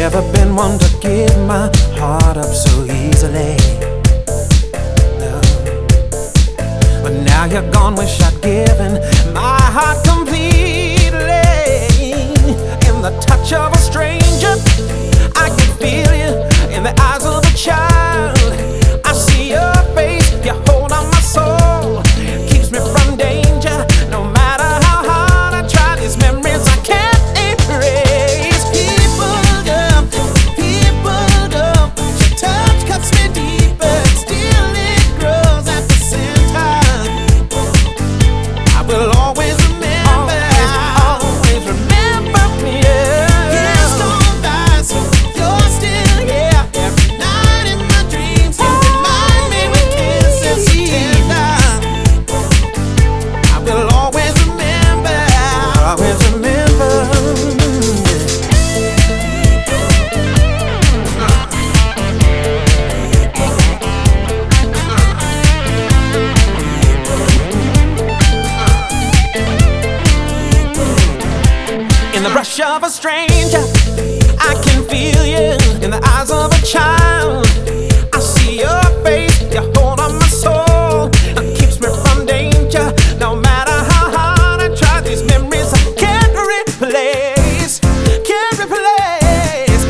never been one to give my heart up so easily. No. But now you're gone, wish I'd given my heart completely. In the touch of a stranger, I can feel you. In the eyes of a child, I see your face. You hold on my soul, keeps me from danger. No matter how hard I try, these memories I can't erase. People go, your touch cuts me deeper, still it grows at the center. I will always remember, always remember me. Years gone by, so you're still here. Every night in my dreams, you remind me with kisses so tender. I will always remember, always remember. In the rush of a stranger, I can feel you. In the eyes of a child, I see your face. You hold on my soul, it keeps me from danger. No matter how hard I try, these memories I can't replace, can't replace.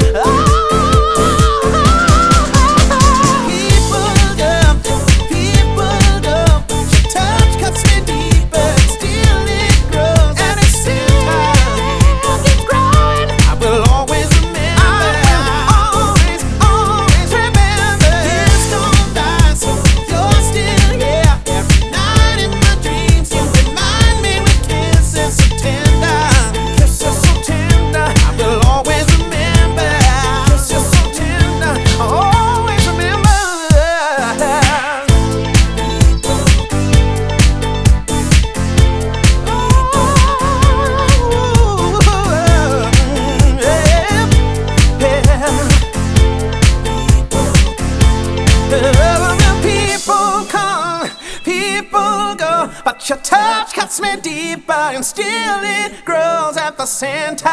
People go, your touch cuts me deeper, still it grows, and it's still keeps growing. I will always remember, always, always remember. Years gone by, so you're still here. Every night in my dreams, you remind me with kisses so tender, kisses so tender. I will always remember, kisses so tender. I'll always remember. People come, people go, but your touch cuts me deeper, and still it grows at the center.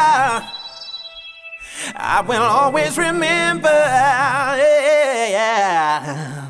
I will always remember. Yeah.